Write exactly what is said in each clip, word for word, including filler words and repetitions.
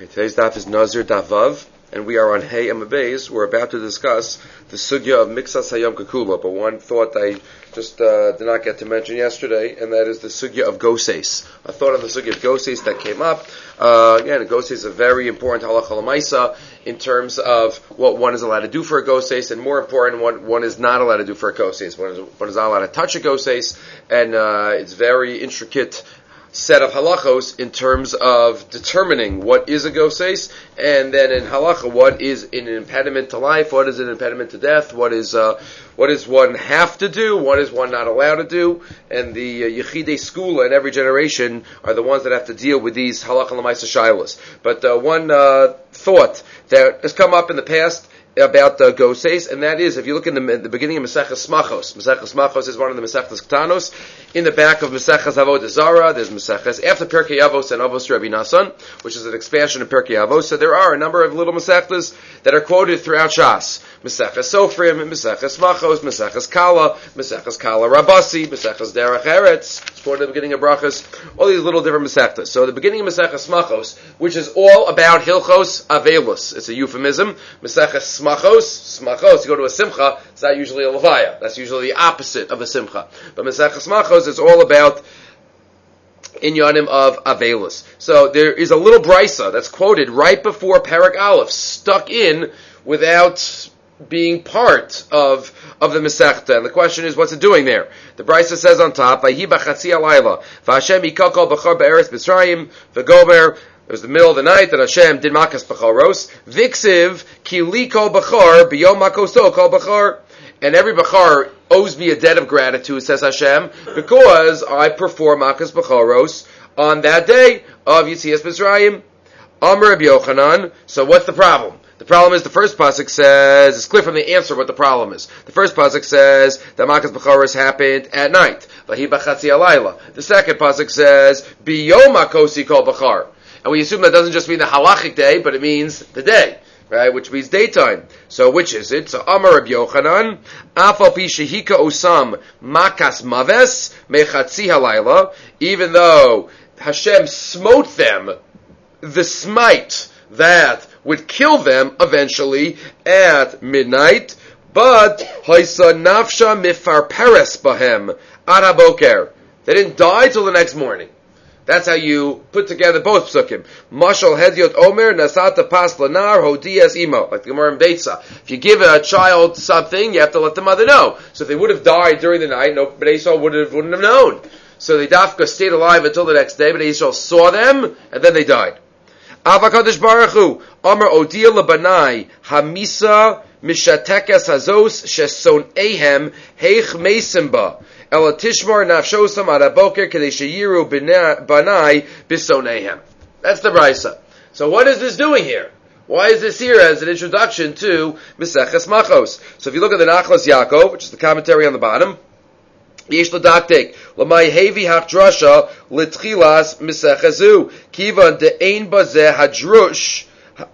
Okay, today's daf is Nazir Daf Vav, and we are on Hey Amabeis. We're about to discuss the sugya of Mixas Hayom Kakula, but one thought I just uh, did not get to mention yesterday, and that is the sugya of Goses. A thought on the sugya of Goses that came up. Uh, again, Goses is a very important halacha l'maisa in terms of what one is allowed to do for a Goses, and more important, what one is not allowed to do for a Goses. One is, one is not allowed to touch a Goses, and uh, it's very intricate set of halachos in terms of determining what is a goses, and then in halacha, what is an impediment to life, what is an impediment to death, what is uh, what does one have to do, what is one not allowed to do, and the uh, yechidei skula in every generation are the ones that have to deal with these halacha l'maisa shaylos. But uh, one uh, thought that has come up in the past about the uh, Goses, and that is, if you look in the, the beginning of Maseches Smachos, Maseches Smachos is one of the Maseches Ktanos. In the back of Maseches Avodah Zarah, there's Maseches after Pirkei Avos and Avos Rabbi Nassan, which is an expansion of Pirkei Avos. So there are a number of little Masechtas that are quoted throughout Shas. Maseches Sofrim, Maseches Smachos, Maseches Kala, Maseches Kala Rabasi, Maseches Derech Eretz. It's quoted at the beginning of Brachas. All these little different Masechtas. So the beginning of Maseches Smachos, which is all about Hilchos Avelus. It's a euphemism. Maseches Smachos, Smachos, you go to a Simcha, it's not usually a Levaya. That's usually the opposite of a Simcha. But Maseches Smachos is all about inyanim of Avelus. So there is a little brisa that's quoted right before Parak Aleph, stuck in without being part of of the Masechta. And the question is, what's it doing there? The brisa says on top, Vayhi b'chatzi alayla, v'Hashem yikakol b'char be'eretz Mitzrayim, v'gomer. It was the middle of the night that Hashem did makas b'charos. Viksiv ki li kol b'char b'yom makoso kol b'char. And every b'char owes me a debt of gratitude, says Hashem, because I perform makas b'charos on that day of Yitzias Mitzrayim. Amar Rabbi Yochanan. So what's the problem? The problem is the first pasuk says, it's clear from the answer what the problem is. The first pasuk says that makas b'charos happened at night. Vahi b'chatzi alayla. The second pasuk says, b'yom makosi kol b'char. And we assume that doesn't just mean the halachic day, but it means the day, right? Which means daytime. So which is it? So Amar Rabbi Yochanan, Afal pi shehika osam makas maves mechatzi halayla. Even though Hashem smote them, the smite that would kill them eventually at midnight, but haisa nafsha mifarperes bahem ad haboker. They didn't die till the next morning. That's how you put together both psukim. Mashal Hediot Omer Nasata Pas Lanar Hodias Imo, like the Gemara in Beitza. If you give a child something, you have to let the mother know. So if they would have died during the night, no, but Esau would have wouldn't have known. So the Dafka stayed alive until the next day, but Esau saw them and then they died. Avakadosh Baruch Hu Omer Odia Labanai Hamisa Mishatekes Hazos Sheson Ehem Heich Mesimba. Ela tishmar nafshosam ad haboker kedei sheyiru banai bisonehem. That's the brisa. So what is this doing here? Why is this here as an introduction to Maseches Machos? So if you look at the Nachlas Yaakov, which is the commentary on the bottom, Yesh l'daktek l'may hevi hachdrasha l'tchilas Masechezu kivan de'ein bazeh hadrush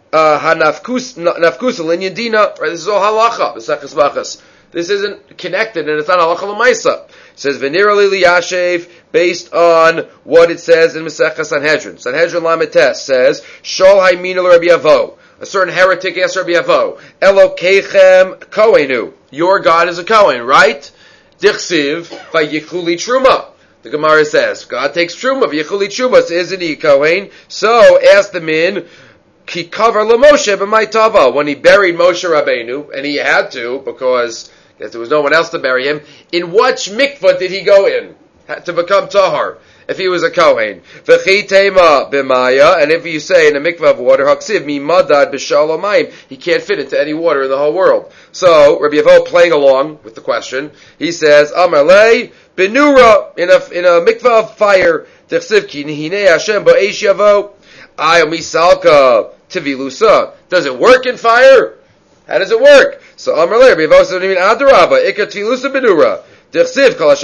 hanafkus nafkus l'inyan dina. Right, this is all halacha Maseches Machos. This isn't connected, and it's not halacha l'maisa. It says v'nira li yashev based on what it says in Masechah Sanhedrin. Sanhedrin Lametes says shol haymina l'Rabbi Avo. A certain heretic asked Rabbi Avo, Elokeichem Kohenu. Your God is a Kohen, right? Dichsiv vayichuli truma. The Gemara says God takes truma. Vayichuli truma. So isn't he a Kohen? So ask the min. Ki cover LaMoshe b'may tava. When he buried Moshe Rabbeinu, and he had to because yes, there was no one else to bury him. In what mikvah did he go in had to become tahar? If he was a kohen, v'chi tema b'maya, and if you say in a mikvah of water, haksiv mi madad b'shalomayim, he can't fit into any water in the whole world. So Rabbi Avo playing along with the question, he says Amar lei benura in a in a mikvah of fire. Tichsiv ki hinei Hashem ba'eish yavo ay misalka tivilusa. Does it work in fire? How does it work? So Amar lei Rabbi Avo says even adarabba ikka tivilusa benura. Okay, blurring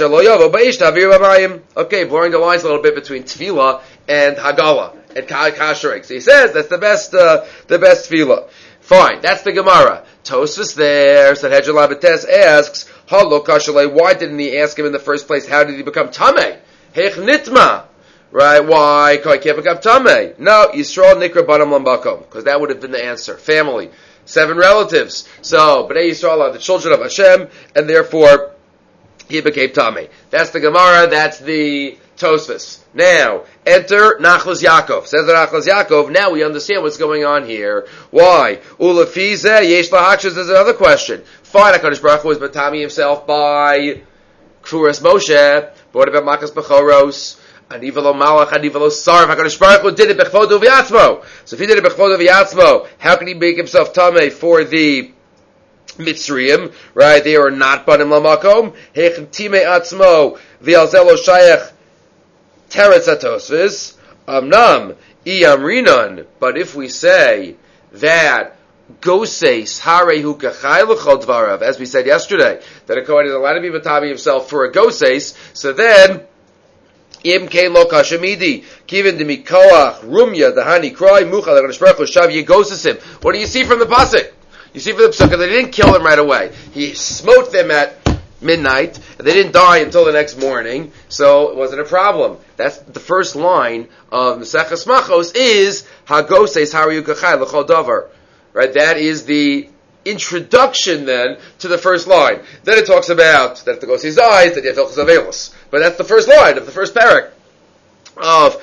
the lines a little bit between tefillah and hagala and kashrek. So he says that's the best, uh, the best tefillah. Fine, that's the Gemara. Tosfos there, Sanhedrin Lametes asks, Halo kashalei, why didn't he ask him in the first place? How did he become tameh? Hech nitma. Right? Why? No, Yisrael Nikra Banam Lambakom, because that would have been the answer. Family, seven relatives. So, Bnei Yisrael are the children of Hashem, and therefore he became Tameh. That's the Gemara. That's the Tosfos. Now, enter Nachlas Yaakov. Says the Nachlas Yaakov, now we understand what's going on here. Why? Ulafize, Yesh Lahakshas, there's another question. Fine, HaKadosh Baruch Hu was Batami himself by Kfuras Moshe, but what about Makas Bechoros? Anivalo Malach, Anivalo Sarv, HaKadosh Baruch Hu did it Bechvodo V'yatzmo. So if he did it Bechvodo V'yatzmo, how can he make himself Tameh for the Mitzrayim? Right? They are not Banim Lamakom. Hechem Timei Atzmo, V'yalzelo Shayach, Teretz HaTosfos, Amnam, Iyamrinan. But if we say that Goses Harehu Kachai L'chol Dvarav, as we said yesterday, that a Kohen is allowed to be Matami himself for a Goses, so then Im Kein Lo Kashamidi, Kivin Demikoach, Rumya, Dahani Kroi, Muchal, HaKadosh Baruch Hu, Shav Yegosesim. What do you see from the pasuk? You see from the pasuk that they didn't kill him right away. He smote them at midnight, and they didn't die until the next morning, so it wasn't a problem. That's the first line of Maseches Machos is Hagoses Harayu Kachai L'chol Davar. Right? That is the introduction then to the first line. Then it talks about that the Goses dies, that the Yafilchus Avelos. But that's the first line of the first parak of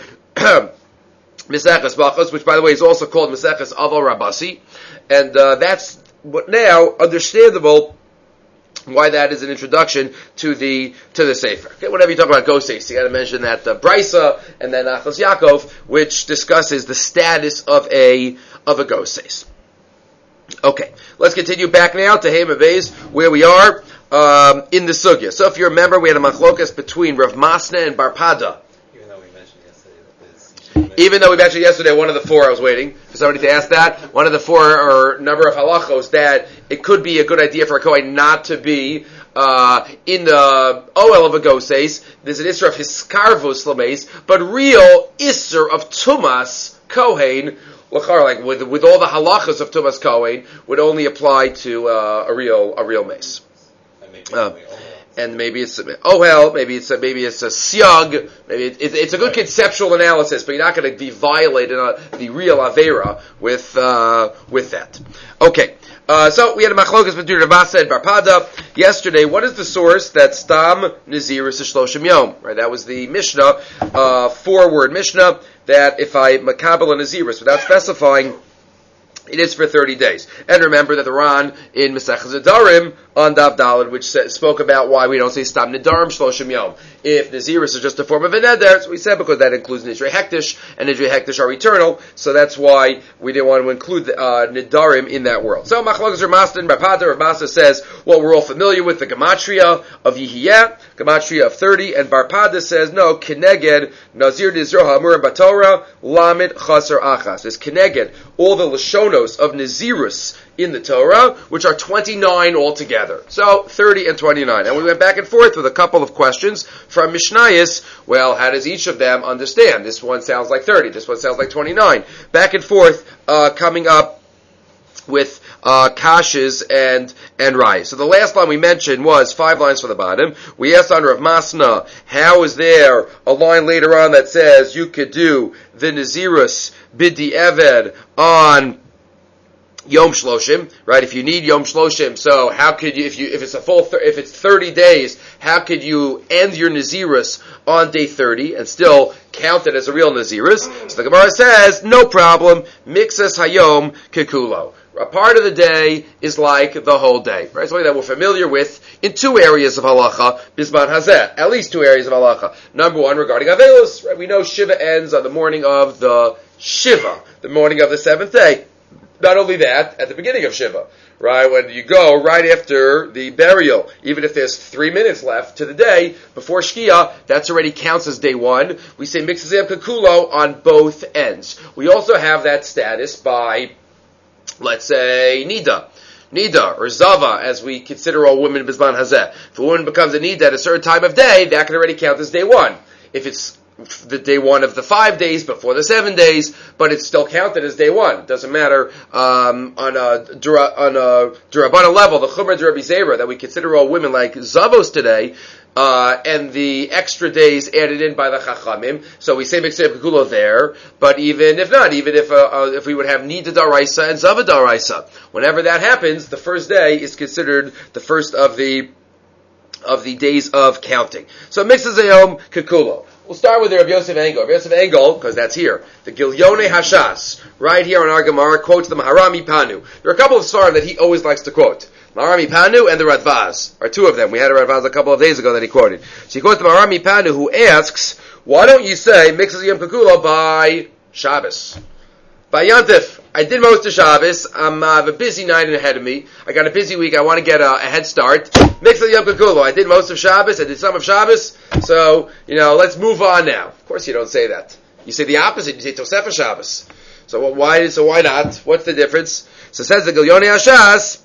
Maseches Machos, which by the way is also called Maseches Aval Rabasi, and uh, that's what now understandable why that is an introduction to the to the Sefer. Okay, whenever you talk about Goses, you got to mention that uh, Brisa and then Nachlas Yaakov, which discusses the status of a of a Goses. Okay, let's continue back now to Hey Mavez, where we are um, in the Sugya. So, if you remember, we had a machlokas between Rav Masna and Bar Pada. Even though we mentioned yesterday that this, Even though we mentioned yesterday, one of the four, I was waiting for somebody to ask that, one of the four or number of halachos that it could be a good idea for a Kohen not to be uh, in the oel of a Goses. There's an Isser of Hiskarvus Lames, but real Isser of Tumas Kohen, like with with all the halachas of Tumas Kohen, would only apply to uh, a real a real mace. and maybe, Uh, and maybe it's oh hell, maybe it's a, maybe it's a siag, maybe it, it, it's a good Right. conceptual analysis, but you're not going to be violating uh, the real avera with uh, with that. Okay, uh, so we had a machlokas between Rav Masna and Bar Pada yesterday. What is the source that stam naziris shloshim yom? Right, that was the Mishnah, uh, four word Mishnah that if I makabel a naziris without specifying, it is for thirty days. And remember that the Ran in Maseches Nedarim on Dav Daled, which said, spoke about why we don't say Stam Nedarim Shloshim Yom. If Naziris is just a form of a Neder, so we said because that includes Nidrei Hektish, and Nidrei Hektish are eternal, so that's why we didn't want to include the, uh, Nedarim in that world. So Machlokes Rav Masna and Bar Pada, Rav Masna says what we're all familiar with, the Gematria of Yihiyah, Gematria of thirty, and Bar Pada says, no, Keneged, Nazir Dizro HaMurim Batorah, Lamed Chaser Achas. It's Keneged, all the Lashonos of Nazirus in the Torah, which are twenty-nine altogether. So, thirty and twenty-nine. And we went back and forth with a couple of questions from Mishnayos. Well, how does each of them understand? This one sounds like thirty, this one sounds like twenty-nine. Back and forth, uh, coming up with uh, Kashas and and Rai. So the last line we mentioned was five lines from the bottom. We asked on Rav Masna, how is there a line later on that says you could do the Nazirus Bidi Eved on Yom Shloshim, right? If you need Yom Shloshim, so how could you, if you, if it's a full, thir- if it's thirty days, how could you end your Nazirus on day thirty and still count it as a real Nazirus? So the Gemara says, no problem, Mixas Hayom Kekulo. A part of the day is like the whole day, right? Something that we're familiar with in two areas of halacha, Bisman Hazeh, at least two areas of halacha. Number one, regarding Avelos, right? We know Shiva ends on the morning of the Shiva, the morning of the seventh day. Not only that, at the beginning of Shiva, right, when you go right after the burial, even if there's three minutes left to the day before Shkia, that's already counts as day one. We say Mixazem Kakulo on both ends. We also have that status by, let's say, Nida. Nida, or Zava, as we consider all women Bisman Hazeh. If a woman becomes a Nida at a certain time of day, that can already count as day one. If it's the day one of the five days before the seven days, but it's still counted as day one. It doesn't matter um, on a dura, on a Durabana level. The Chumrah Durabi Zera that we consider all women like Zavos today, Uh, and the extra days added in by the Chachamim. So we say Miksei Kekulo there, but even if not, even if uh, uh, if we would have Nida Daraisa and Zava Daraisa, whenever that happens, the first day is considered the first of the of the days of counting. So Miksei Zayom Kekulo. We'll start with the Rabbi Yosef Engel. Rabbi Yosef Engel, because that's here. The Gilyone Hashas, right here on our Gemara, quotes the Maharami Panu. There are a couple of svarim that he always likes to quote. Maharami Panu and the Radvaz are two of them. We had a Radvaz a couple of days ago that he quoted. So he quotes the Maharami Panu, who asks, why don't you say Miksei Yom Kekulo by Shabbos? By Yantif. I did most of Shabbos. I'm, uh, I have a busy night ahead of me. I got a busy week. I want to get a, a head start. Miksei Yom Kekulo. I did most of Shabbos. I did some of Shabbos. So, you know, let's move on now. Of course you don't say that. You say the opposite. You say Tosefah Shabbos. So why, so why not? What's the difference? So says the Gilyone Hashas,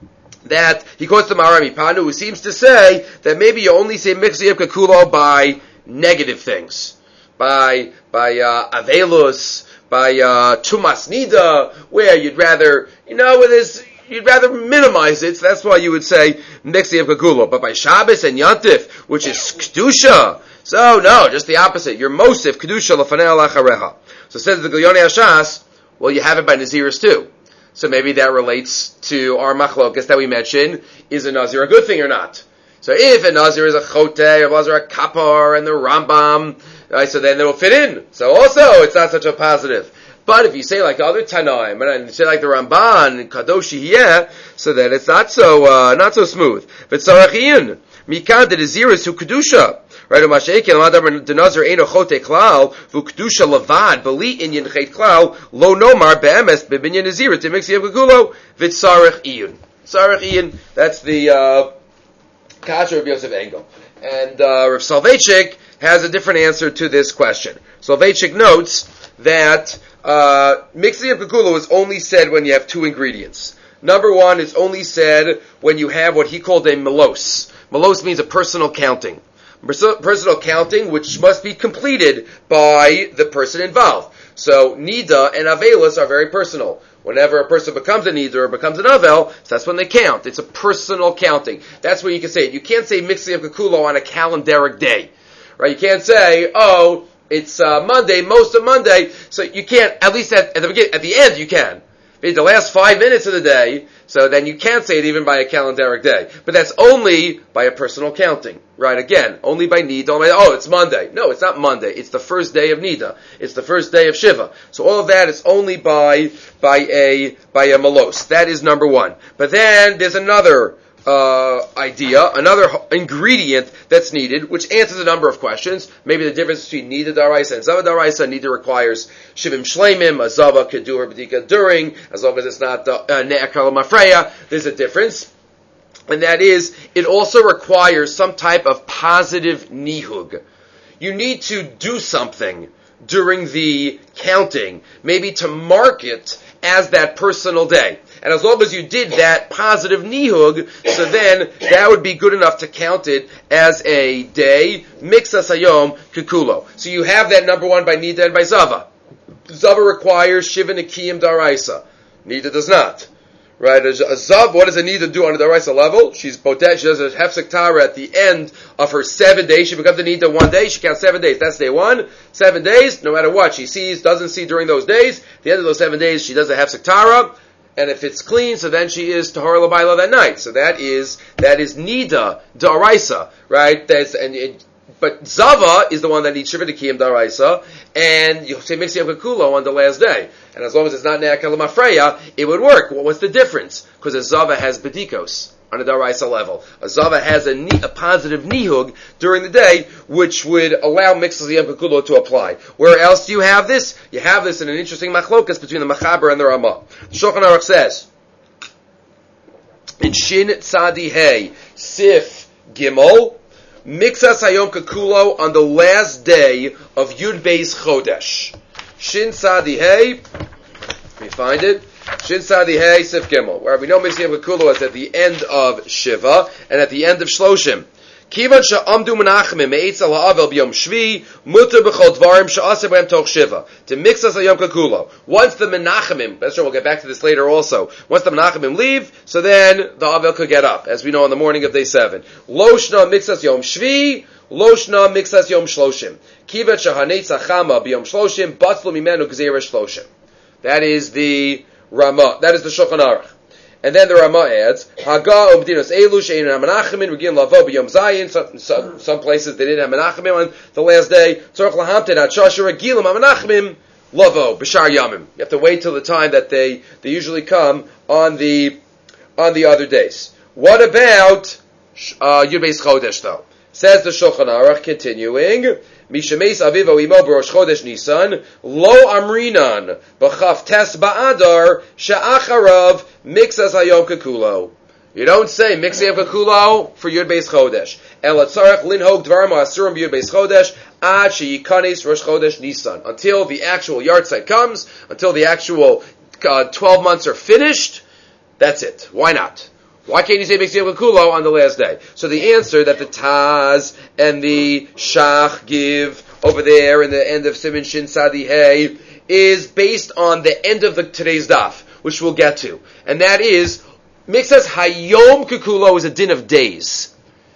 that he quotes the Maharami Panu, who seems to say that maybe you only say Miksei Yom Kekulo by negative things. By, by, uh, Avelus, by uh, Tumas Nida, where you'd rather, you know, with this, you'd rather minimize it, so that's why you would say Miksei Yom Kekulo. But by Shabbos and Yantif, which is Kedusha, so no, just the opposite. You're Mosif, Kedusha, L'fanei Alacharecha. So says the Gilyone Hashas, well, you have it by Naziris too. So maybe that relates to our machlokas that we mentioned. Is a Nazir a good thing or not? So if a Nazir is a Chote, or a Nazir a Kapar, and the Rambam, right, so then it'll fit in. So also, it's not such a positive. But if you say like the other Tanaim, and you say like the Ramban, and Kadoshi Hiyeh, so then it's not so, uh, not so smooth. But Sarachiyun, Mikan de Naziris hu Kedusha. Right, U'masheikin l'adam denazir eino chote klal v'kedusha levad b'li inyan chet klal lo nomar be'emes b'binyan nazir to Miksei Yom Kekulo v'tzarech iyun. Tzarech iyun. That's the uh, kasha of Yosef Engel, and uh, Rav Soloveitchik has a different answer to this question. Soloveitchik notes that uh, Miksei Yom Kekulo is only said when you have two ingredients. Number one, it's only said when you have what he called a melos. Melos means a personal counting. Personal counting, which must be completed by the person involved. So, Nida and Avelis are very personal. Whenever a person becomes a Nida or becomes an Avel, so that's when they count. It's a personal counting. That's where you can say it. You can't say Miksei Yom Kekulo on a calendaric day. Right? You can't say, oh, it's uh, Monday, most of Monday, so you can't, at least at, at the beginning, at the end you can. The last five minutes of the day, so then you can't say it even by a calendaric day. But that's only by a personal counting. Right, again, only by Nida, only by, oh, it's Monday. No, it's not Monday. It's the first day of Nida. It's the first day of Shiva. So all of that is only by, by a, by a Melos. That is number one. But then there's another, uh, idea, another ingredient that's needed, which answers a number of questions. Maybe the difference between Nida Daraisa and Zava Daraisa. Nida requires Shivim Shleimim, a Zava could do her B'dika during, as long as it's not Ne'akal uh, Mafreya. There's a difference. And that is, it also requires some type of positive nihug. You need to do something during the counting, maybe to mark it as that personal day. And as long as you did that positive nihug, so then that would be good enough to count it as a day, Miksei Hayom Kekulo. So you have that number one by Nida and by Zava. Zava requires Shiva Nekiyim Daraisa. Nida does not. Right, a, a Zav, what does a Nida do on the Daraisa level? She's potet, she does a Hefsek Tara at the end of her seven days. She becomes a Nida one day, she counts seven days. That's day one. Seven days, no matter what she sees, doesn't see during those days. At the end of those seven days, she does a Hefsek Tara. And if it's clean, so then she is Tahor L'Baila that night. So that is, that is Nida Daraisa, right? That's, and it, but Zava is the one that needs Shiva Nekiyim Daraisa, and you say Miksei Yom Kekulo on the last day. And as long as it's not Ne'akal Mafreya, it would work. Well, what's the difference? Because a Zava has Bedikos on a Daraisa level. A Zava has a, a positive Nihug during the day, which would allow Miksei Yom Kekulo to apply. Where else do you have this? You have this in an interesting machlokas between the Machaber and the Ramah. The Shulchan Aruch says, in Shin Tzadi Hey, Sif Gimel, Miksei Hayom Kekulo on the last day of Yud Beis Chodesh. Shin Tzadi Hey, let me find it. Shin Tzadi Hey Sif Gimel, where we know Miksei Yom Kekulo is at the end of Shiva and at the end of Shloshim. Kivan she'amdu menachemim me'etz al ha'avel b'yom shvi muter b'chol dvarim she'aseh b'hem toch shiva to mix us a yom kakulo. Once the menachemim, that's sure we'll get back to this later also. Once the menachemim leave, so then the avel could get up, as we know on the morning of day seven. Loshna mixas yom shvi, loshna mixas yom shloshim. Kivan she'hanetz ha'chama b'yom shloshim batzlu mimenu gzeira shloshim. That is the Ramah. That is the Shulchan Aruch. And then the Ramah adds, Haga umdinos elu she'ein ha'menachemin regin lavo b'yom zayin. Some, some, some places they didn't have menachemim on the last day. Tzorach lahamten at shasha regilim ha'menachemim lavo b'shar yamim. You have to wait till the time that they, they usually come on the on the other days. What about uh, Yud Beis Chodesh though? Says the Shulchan Aruch, continuing, Mishameis Avivo Imo B'Rosh Chodesh Nisan Lo Amrinan B'Chaf Tes Ba'adar She'acharav Mixas Hayom Kekulo. You don't say Mixas Hayom Kekulo for Yud Beis Chodesh. Ela Tzarech Linhog Dvarim Ha'asurim B'Yud Beis Chodesh Ad She'yikanes Rosh Chodesh Nisan. Until the actual yard site comes, until the actual uh, twelve months are finished, that's it. Why not? Why can't you say Mixas Hayom Kekulo on the last day? So the answer that the Taz and the Shach give over there in the end of Siman Shin Sadi Hey is based on the end of the today's daf, which we'll get to. And that is, Mixas Hayom Kekulo is a din of days.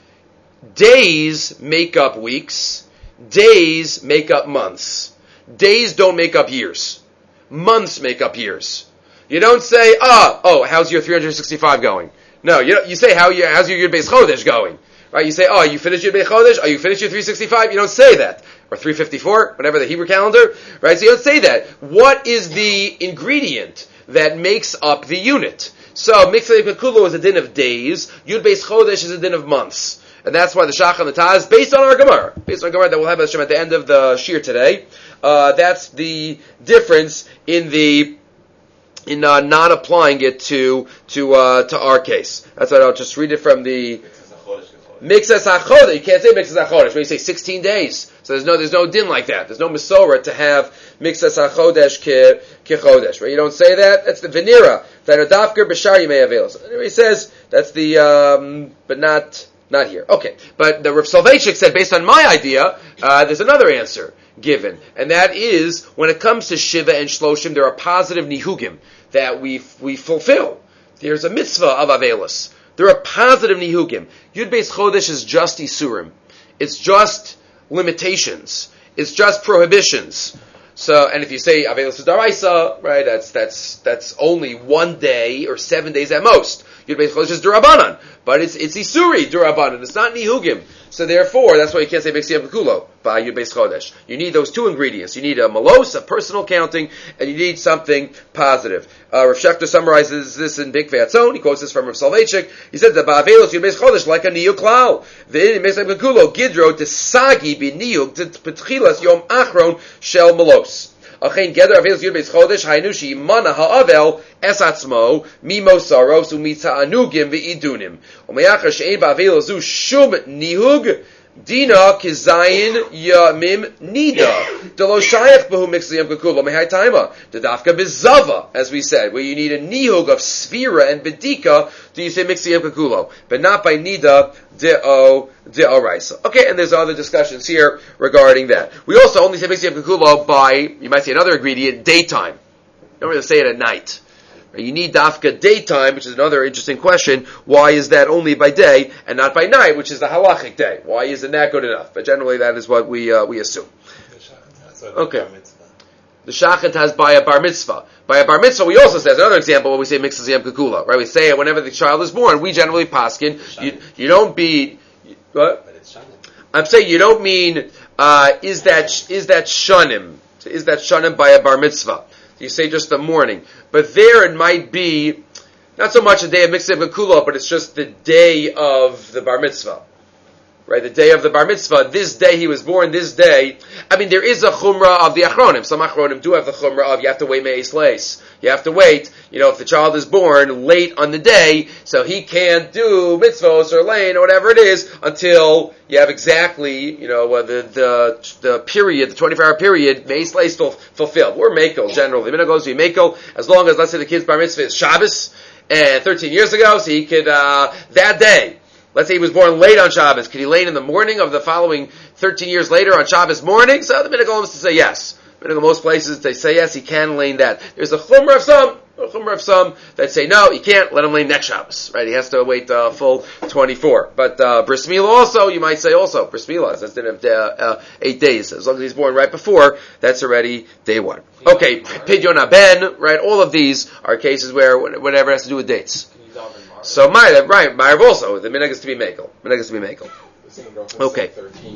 Days make up weeks. Days make up months. Days don't make up years. Months make up years. You don't say, ah, oh, how's your three hundred sixty-five going? No, you you say, how you, how's your Yud Beis Chodesh going? Right? You say, oh, you finished Yud Beis Chodesh? Oh, you finished your three sixty-five? You don't say that. Or three fifty-four, whatever the Hebrew calendar. Right? So you don't say that. What is the ingredient that makes up the unit? So, Mixas Hayom Kekulo is a din of days. Yud Beis Chodesh is a din of months. And that's why the Shach and the Taz, based on our Gemara, based on our Gemara that we'll have at the end of the Shir today, uh, that's the difference in the in uh, not applying it to to uh, to our case. That's why I'll just read it from the Mixas HaChodesh. You can't say Mixas HaChodesh when you say sixteen days. So there's no there's no din like that. There's no Mesorah to have Mixas HaChodesh ke kechodesh. Right? You don't say that. That's the Venera. That are dafker b'shar yimei avelos. He says that's the um, but not not here. Okay, but the Rav Soloveitchik said based on my idea, uh, there's another answer given, and that is when it comes to Shiva and Shloshim, there are positive nihugim that we we fulfill. There's a mitzvah of Avelis. There are positive nihugim. Yud Beis Chodesh is just isurim. It's just limitations. It's just prohibitions. So, and if you say Avelis is daraisa, right, that's that's that's only one day or seven days at most. Yud Beis Chodesh is durabanan, but it's it's isuri durabanan. It's not nihugim. So therefore, that's why you can't say Mixas Hayom Kekulo by Yud Beis Chodesh. You need those two ingredients. You need a malos, a personal counting, and you need something positive. Uh, Rav Shechter summarizes this in Big Vatzon. He quotes this from Rav Soloveitchik. He said that Ba'avelos Yud Beis Chodesh like a niyuk klal. The Mixas Hayom Kekulo gidro tesagi b'niyuk t'petchilas yom achron shel malos. Achein geder Avelos Yud Beis Chodesh haynu she'imana ha'avel es atzmo mimosaros u'mitza'anugim ve'idunim u'meyachar she'ein ba'avelos zu shum nihug dina kizayin yamim nida delo shayach behu Mixas Hayom Kekulo mehai taima the dafka bezava, as we said, where you need a nihug of sphira and bedika, do you say Mixas Hayom Kekulo, but not by nida de'o de'oraisa. Okay, and there's other discussions here regarding that. We also only say Mixas Hayom Kekulo by, you might say another ingredient, daytime. You don't really say it at night. You need dafka daytime, which is another interesting question. Why is that only by day and not by night, which is the halachic day? Why isn't that good enough? But generally that is what we uh, we assume. Okay. The shachat has by a bar mitzvah. By a bar mitzvah, we also say, as another example, when we say Mixas Hayom Kekulo, right? We say it whenever the child is born. We generally paskin. You, you don't be, what? I'm saying you don't mean, uh, is that, is that shanim? Is that shanim by a bar mitzvah? You say just the morning. But there it might be, not so much a day of Mixas Hayom Kekulo, but it's just the day of the bar mitzvah. Right, the day of the bar mitzvah, this day he was born, this day. I mean, there is a chumrah of the achronim. Some achronim do have the chumrah of you have to wait me'es leis. You have to wait, you know, if the child is born late on the day, so he can't do mitzvos or lane or whatever it is until you have exactly, you know, uh, the, the the period, the twenty-four hour period, me'es leis fulfilled. We're mekel generally. The minute goes to be mekel, as long as, let's say, the kid's bar mitzvah is Shabbos, and thirteen years ago, so he could, uh, that day, let's say he was born late on Shabbos. Could he lane in the morning of the following thirteen years later on Shabbos morning? So the Minhag is to say yes. In most places they say yes, he can lane that. There's a chumrah of some, a chumrah of some that say no, he can't. Let him lane next Shabbos, right? He has to wait uh, full twenty-four. But uh, bris milah also, you might say also bris milah. That's didn't have uh, uh, eight days. As long as he's born right before, that's already day one. Okay, pidyon haben, right? All of these are cases where whatever has to do with dates. So my right, Ma'ariv also. The minhag is to be mekel. Minhag is to be mekel. Okay.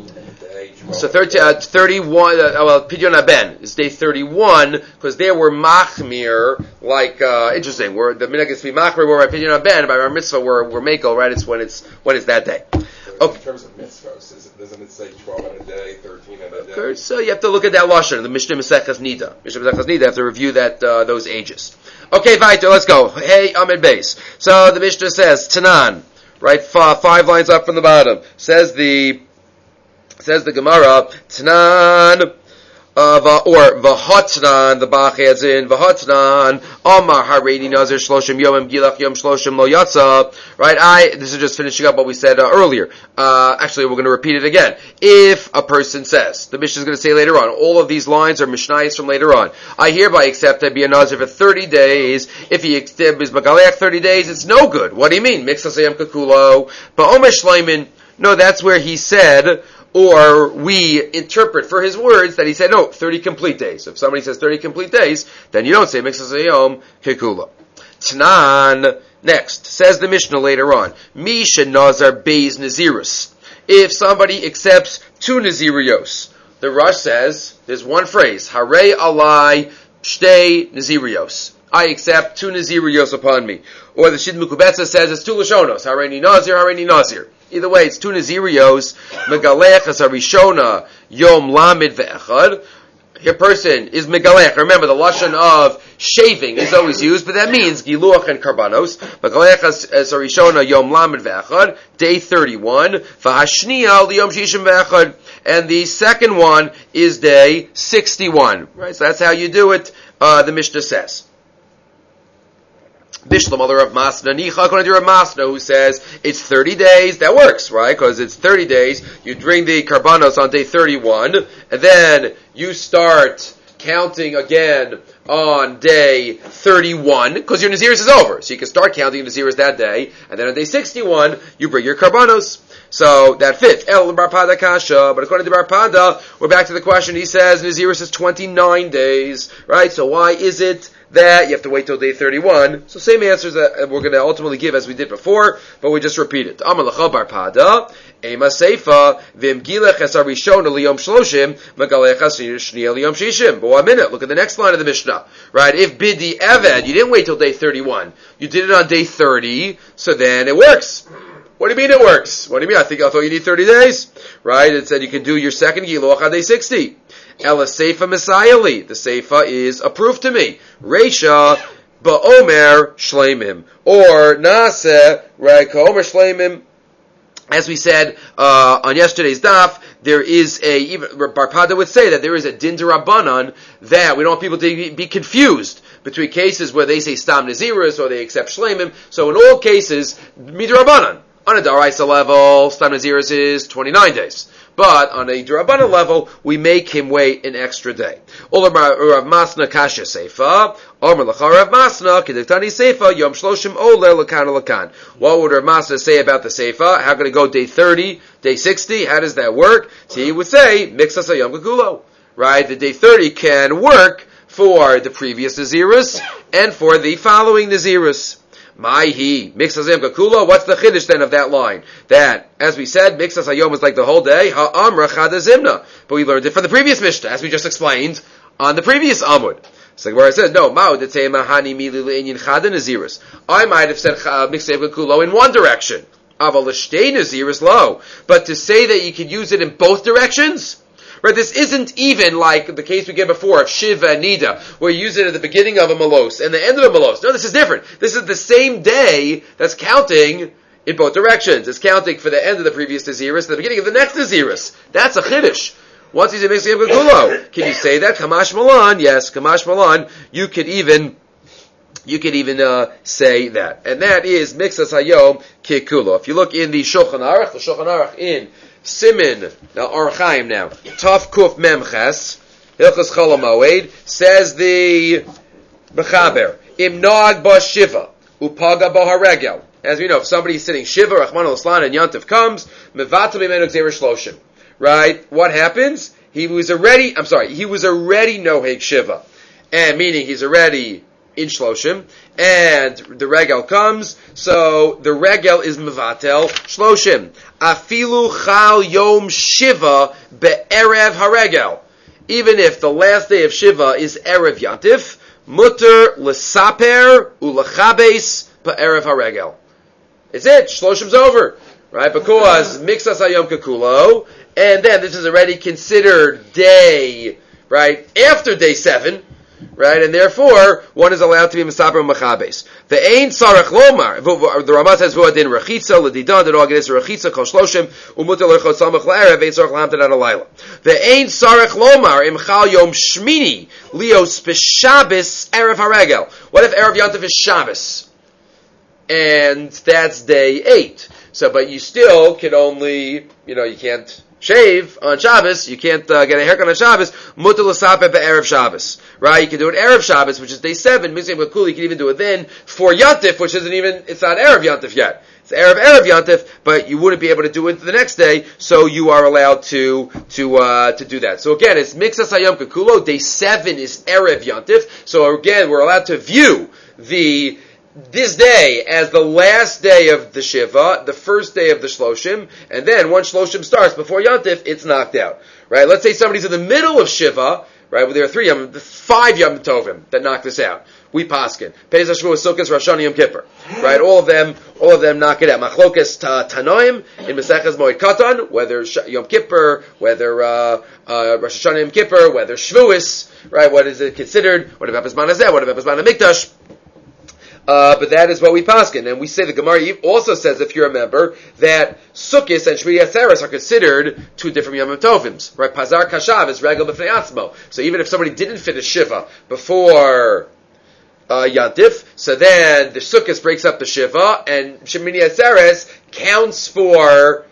So thirteen, uh, thirty-one, uh, well, Pidyon Haben is day thirty-one, because there were machmir, like, uh, interesting, where the minhag is to be machmir, where by Pidyon Haben, by our mitzvah, we're, we're mekel, right? It's when it's, when it's that day. Okay. In terms of mitzvahs, doesn't it say twelve in a day, thirteen in a day? Okay, so you have to look at that lashon, the Mishnah Masechas Nida. Mishnah Masechas Nida, you have to review that, uh, those ages. Okay, Vaiter, let's go. Hey, Amid Beis. So the Mishnah says, Tanan. Right, f- five lines up from the bottom. Says the says the Gemara, Tnan, uh, va, or v'hotnan. The Bach adds in v'hotnan. Amar hareini nazir shloshim yomim gilach yom shloshim lo yatsa. Right, I. This is just finishing up what we said uh, earlier. Uh, actually, we're going to repeat it again. If a person says, the Mishnah is going to say later on, all of these lines are Mishnayos from later on. I hereby accept to be a nazir for thirty days. If he is magalech thirty days, it's no good. What do you mean? Mixasayam kakulo. But Omer Shleiman, no, that's where he said, or we interpret for his words that he said, no, thirty complete days. If somebody says thirty complete days, then you don't say Mixasayam kakulo. Tnan. Next, says the Mishnah later on, Misha Nazar Beis Nazirus. If somebody accepts two Nazirios, the Rush says, there's one phrase, Hare alai shtei Nazirios. I accept two Nazirios upon me. Or the Shid Mukubetza says it's two Lashonos, Hareini Nazir, Hareini Nazir. Either way, it's two Nazirios, Megalech as Harishona, Yom Lamed Ve'echad. Your person is megalech. Remember, the lashon of shaving is always used, but that means giluach and karbanos. Megalech as harishona yom lamed ve'echad, day thirty-one. V'hashniya liyom shishim ve'echad, and the second one is day sixty-one. Right, so that's how you do it. Uh, the Mishnah says. Bishlam, mother of Masna, Nicha, according to Rav Masna, who says it's thirty days. That works, right? Because it's thirty days. You bring the karbanos on day thirty-one, and then you start counting again on day thirty-one, because your Naziris is over. So you can start counting your Naziris that day, and then on day sixty-one, you bring your karbanos. So that fits. El Bar Pada Kasha, but according to Bar Pada, we're back to the question. He says Naziris is twenty-nine days, right? So why is it that you have to wait till day thirty-one? So same answers that we're going to ultimately give as we did before, but we just repeat it. Amar L'cha Bar Pada, Ema Seifa, Vim Gilech Es Arishon Liyom Shloshim, Megalech Shniya Liyom Shishim. But one minute, look at the next line of the Mishnah, right? If Bidi Eved, you didn't wait till day thirty-one, you did it on day thirty, so then it works. What do you mean it works? What do you mean? I think I thought you need thirty days, right? It said you can do your second Giluach on day sixty. Ela Seifa Messiahli. The Seifa is approved to me. Reisha Ba'omer Shleimim. Or Naseh, right? Ka'omer Shleimim. As we said uh, on yesterday's daf, there is a, even Bar Pada would say that there is a din d'Rabbanan that we don't want people to be confused between cases where they say Stam Naziris or they accept Shleimim. So in all cases, midrabbanan. On a Daraisa level, Stam Naziris is twenty-nine days. But on a D'Rabbanan level, we make him wait an extra day. Olam Rav Masna Kasha Seifa, Omer L'cha Rav Masna, Kedektani Seifa, Yom Shloshim Ole Lakan Lakan. What would Rav Masna say about the Seifa? How can it go day thirty, day sixty? How does that work? So he would say, Mixas Yom Kakulo. Right? The day thirty can work for the previous Naziris and for the following Naziris. Maihi, Mixas Hayom Kakulo. What's the chiddush then of that line? That, as we said, Mixas Hayom is like the whole day. Ha'amra Chada Zimna. But we learned it from the previous Mishnah, as we just explained on the previous Amud. So where it says, no, Mao Dete Mahani Mili Le'inyin Chada Naziris. I might have said uh, Mixas Hayom Kakulo in one direction. Aval L'shtei Naziris lo. But to say that you could use it in both directions? Right, this isn't even like the case we gave before of Shiva and Nida, where you use it at the beginning of a Malos and the end of a Malos. No, this is different. This is the same day that's counting in both directions. It's counting for the end of the previous Naziris and the beginning of the next Naziris. That's a Chiddush. Once he's a Mixi Yom Kakulo, can you say that? Kamash Malan, yes, Kamash Malan, you could even you could even uh, say that. And that is Mixas Hayom Kikulo. If you look in the Shulchan Aruch, the Shulchan Aruch in Simin, now Aruch Chaim now, Taf Kuf Memches, Hilchas Chol HaMoed, says the Bechaber, Im Noag Ba Shiva, Upaga Ba Haregel. As we know, if somebody's sitting Shiva, Rachman al-Islan, and Yantif comes, Mevatel Mimenu Gzeir Shloshim. Right? What happens? He was already, I'm sorry, he was already Noheg Shiva. And meaning he's already in Shloshim, and the Regel comes, so the Regel is Mevatel Shloshim. Afilu Chal Yom Shiva Be'erev HaRegel. Even if the last day of Shiva is Erev Yantif, Mutter L'Saper U'Lechabes Be'erev HaRegel. It's it, Shloshim's over. Right? Because Mixas Hayom Kekulo, and then this is already considered day, right, after day seven, right, and therefore, one is allowed to be Mesaper Machabes. The Ein Sarach Lomar, the Ramah says, V'adin Rechitza, L'didan, the Dog is Rechitza, Kol Shloshim, Umuta L'chot Samach L'erev, Ein Sarach Lamtan Ad Alayla. The Ein Sarach Lomar, Im Chal Yom Shmini, Lios B'Shabbos, Erev HaRegel. What if Erev Yantav is Shabbos? And that's day eight. So, but you still can only, you know, you can't shave on Shabbos, you can't uh, get a haircut on Shabbos, mutar l'saper be'erev Shabbos, right? You can do it Erev Shabbos, which is day seven, mixing with Kuli, you can even do it then for Yantif, which isn't even, it's not Erev Yantif yet. It's Erev Erev Yantif, but you wouldn't be able to do it the next day, so you are allowed to, to, uh, to do that. So again, it's Mixas Hayom Kekulo, day seven is Erev Yantif, so again, we're allowed to view the this day as the last day of the Shiva, the first day of the Shloshim, and then once Shloshim starts, before Yantif, it's knocked out. Right? Let's say somebody's in the middle of Shiva, right, well, there are three Yom, five Yom Tovim that knock this out. We paskin. Pesach, Shavuos, Sukkot, Rosh Hashanah, Yom Kippur. Right? All of them, all of them knock it out. Machlokas ta, Tanoim, in Maseches Moed Katan, whether Yom Kippur, whether, uh, uh, Rosh Hashanah, Yom Kippur, whether Shavuos, right, what is it considered? What about Bezman Hazeh? What about Bezman HaMikdash? Uh, but that is what we paskin, and we say the Gemara also says, if you remember, that Sukkos and Shmini Atzeres are considered two different Yom Tovims, right? Pazar Kashav is Regel B'fnei Atzmo. So even if somebody didn't finish Shiva before uh, Yantif, so then the Sukkos breaks up the Shiva, and Shmini Atzeres counts for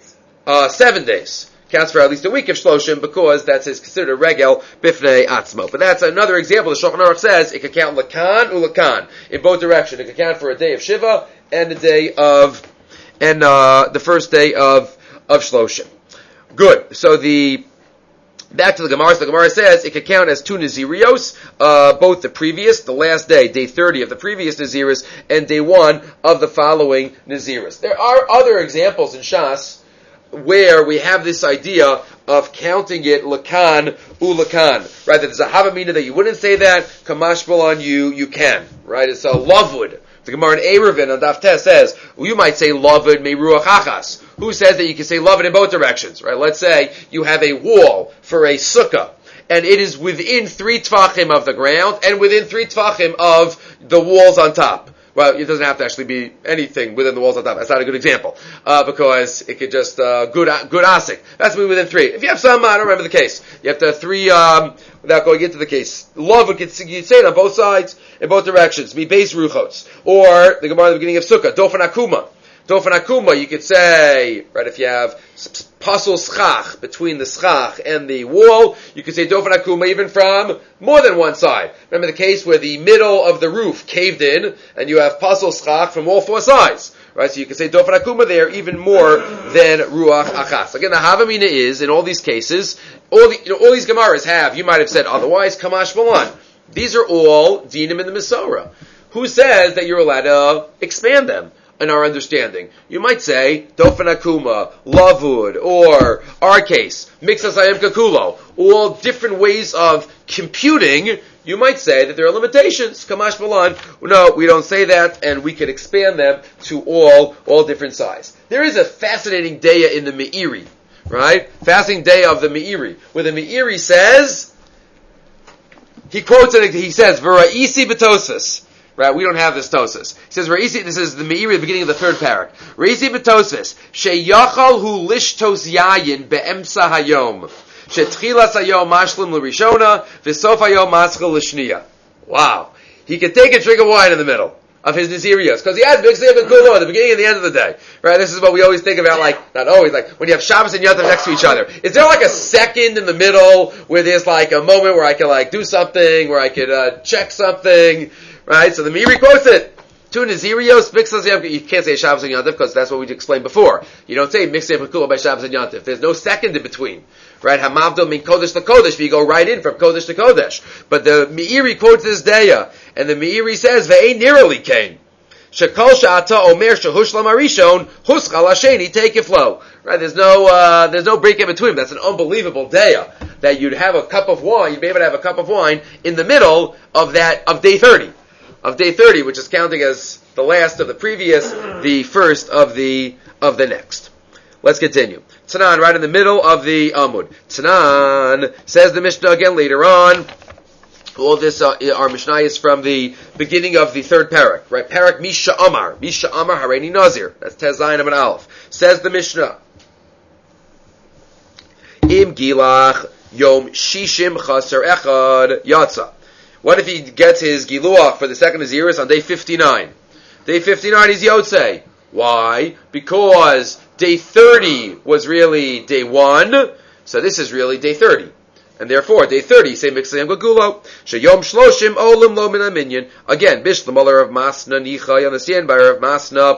uh, seven days. Counts for at least a week of Shloshim, because that's his considered a regel bifnei atzmo. But that's another example. The Shulchan Aruch says it can count lakan ulakan in both directions. It can count for a day of Shiva and a day of and uh, the first day of of Shloshim. Good. So the back to the Gemara. So the Gemara says it can count as two Nazirios, uh, both the previous, the last day, day thirty of the previous Naziris, and day one of the following Naziris. There are other examples in Shas where we have this idea of counting it lakan ulakan, right? That there's a havamina that you wouldn't say that, kamashbal on you, you can, right? It's a lovewood. The Gemara in Eruvin on Daf Tes says, well, you might say lovewood meiruach achas. Who says that you can say lovewood in both directions, right? Let's say you have a wall for a sukkah, and it is within three tvachim of the ground, and within three tvachim of the walls on top. Well, it doesn't have to actually be anything within the walls on top. That's not a good example, uh, because it could just, uh, good, good asik. That's be within three. If you have some, I don't remember the case. You have to three, um, without going into the case. Love, you could say it on both sides, in both directions. Mi beis ruchos. Or, the Gemara at the beginning of Sukkah, dofen akuma. Dofen akuma, you could say, right, if you have pasul schach between the schach and the wall, you could say dofen akuma even from more than one side. Remember the case where the middle of the roof caved in, and you have pasul schach from all four sides. Right, so you can say dofen akuma there even more than ruach achas. Again, the havamina is, in all these cases, all the, you know, all these gemaras have, you might have said otherwise, kamash malan. These are all dinim in the Masorah. Who says that you're allowed to expand them? In our understanding, you might say dofen akuma, lavud, or our case, mixas hayom kekulo, all different ways of computing. You might say that there are limitations. Kamash malan. No, we don't say that, and we can expand them to all all different size. There is a fascinating daya in the Meiri, right? Fascinating daya of the Meiri, where the Meiri says, he quotes it. He says, "V'ra'isi b'tosfos." Right, we don't have this Tosfos. He says, Reisi, this is the Meiri, the beginning of the third parak. Reisi b'Tosfos, sheyachal hu lishtos yayin be'emsa hayom, shetchilas hayom mashlim l'rishona, v'sof hayom maschel l'shniya. Wow. he could take a drink of wine in the middle of his Nazirios, because he has Mixed Yom Kikulo at the beginning and the end of the day. Right? This is what we always think about, like, not always, like, when you have Shabbos and Yom Tov next to each other. Is there like a second in the middle where there's like a moment where I can like do something, where I could uh, check something, right? So the Meiri quotes it. Two Nazirios, Mixed Yom, you can't say Shabbos and Yom Tov because that's what we explained before. You don't say Mixed Yom Kikulo by Shabbos and Yom Tov. There's no second in between. Right? Hamavdil mean Kodesh to Kodesh, you go right in from Kodesh to Kodesh. But the Meiri quotes this Deya, and the Meiri says, Ve'ein nirali kain. Shekol sha'ata omer shehushlam arishon, huschal hasheni takef lo. Right? There's no, uh, there's no break in between. That's an unbelievable Deya. That you'd have a cup of wine, you'd be able to have a cup of wine in the middle of that, of day thirty. Of day thirty, which is counting as the last of the previous, the first of the, of the next. Let's continue. Tanan, right in the middle of the Amud. Tanan, says the Mishnah again later on. All this, uh, our Mishnah is from the beginning of the third parak, right? Parak Misha Amar. Misha Amar Hareini Nazir. That's Tez Zayin Amud Aleph. Says the Mishnah. Im Gilach Yom Shishim Chaser Echad Yatza. What if he gets his Giluach for the second Naziris on day fifty-nine? Day fifty-nine is Yotzei. Why? Because day thirty was really day one, so this is really day thirty. And therefore, day thirty, say Mixlayim Gagulo, Sheyom Shloshim Olim Lo Min Aminyan. Again, Bishlam of Masna Nicha, you understand by Rav Masna